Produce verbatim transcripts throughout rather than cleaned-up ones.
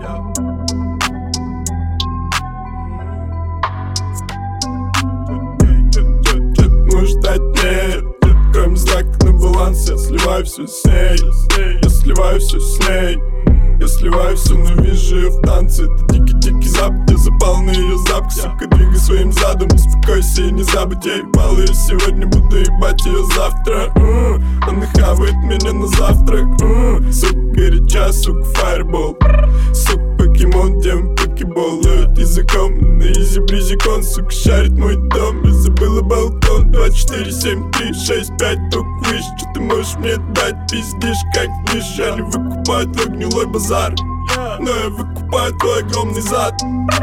Можешь дать мне, кроме знака на баланс. Я сливаю все с ней, я сливаю все с ней. Я сливаю все, но вижу ее в танце. Это дикий-дикий запад, я запал на ее запах. Сука, двигай своим задом, успокойся и не забудь. Я ебал ее сегодня, буду ебать ее завтра. uh, Она хавает меня на завтрак. uh, Сука, горяча, сука, фаербол. Сука, покемон, демон, покебол. Ловит языком, на изи бризикон. Сука, шарит мой дом, я забыла балкон. Два, четыре, семь, три, шесть, пять, только выше. Что ты можешь мне дать, пиздишь, как лишь. Они выкупают твой гнилой базар, но я выкупаю твой огромный зад.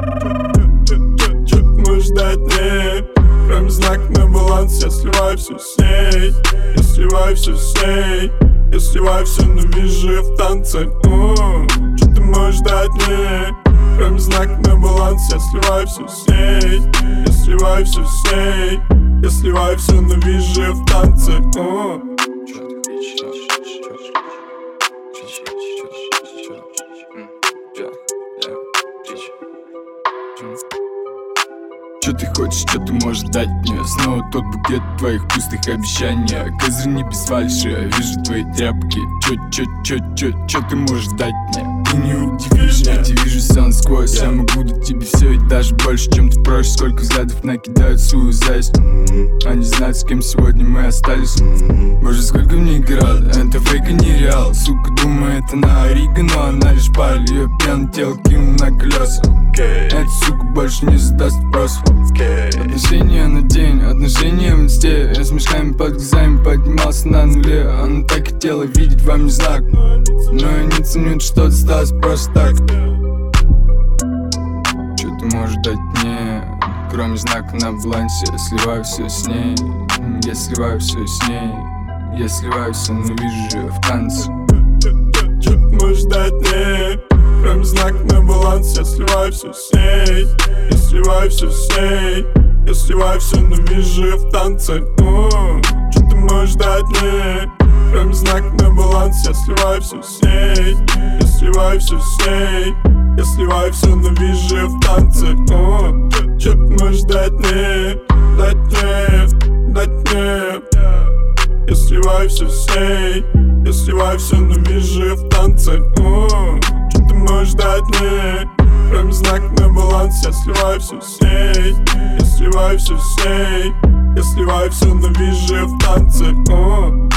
Чё ты можешь дать мне, кроме знака на баланс? Я сливаю все с ней, я сливаю все с ней. Я сливаю все, но вижу ее в танце. uh. Чё ты можешь дать мне, кроме знака на баланс? Я сливаю все с ней, я сливаю все с ней. Я сливаю все, но вижу ее в танце. uh. Что ты хочешь, что ты можешь дать мне? Снова тот букет твоих пустых обещаний. Козырь не без фальши, я вижу твои тряпки. Чё, чё, чё, чё, чё ты можешь дать мне? Ты не удивишь, я тебя вижу все насквозь. Я могу дать тебе все и даже больше, чем ты просишь. Сколько взглядов накидают свою зависть. Они знают, с кем сегодня мы остались. Боже, сколько в ней град, это фейк и не реал. Сука думает, она Орига, но она лишь паль. Ее пьяное тело кинул на колеса. Эта сука больше не задаст вопросов. Отношения на день, отношения в инсте. Я с мешками под глазами поднимался на нуле. Она так хотела видеть во мне знак, но я не ценю, что осталось просто так. Что ты можешь дать мне, кроме знака на балансе? Я сливаю все с ней, я сливаю все с ней. Я сливаю все, но вижу ее в танце. Чё ты можешь дать мне, кроме знака на баланс? Я сливаю все с ней, я сливаю все с ней. Я сливаю все, но вижу ее в танце. uh. Чё ты можешь дать мне, кроме знака на баланс? Я сливаю все с ней, я сливаю все с ней. Я сливаю все, но вижу ее в танце. uh. Чё ты можешь дать мне, дать мне, дать мне? Я сливаю все с ней, я сливаю все, но вижу ее в танце. uh. Чё ты можешь дать мне, кроме знака на баланс? Я сливаю все с ней, я сливаю все с ней. Я сливаю все, но вижу ее в танце. uh.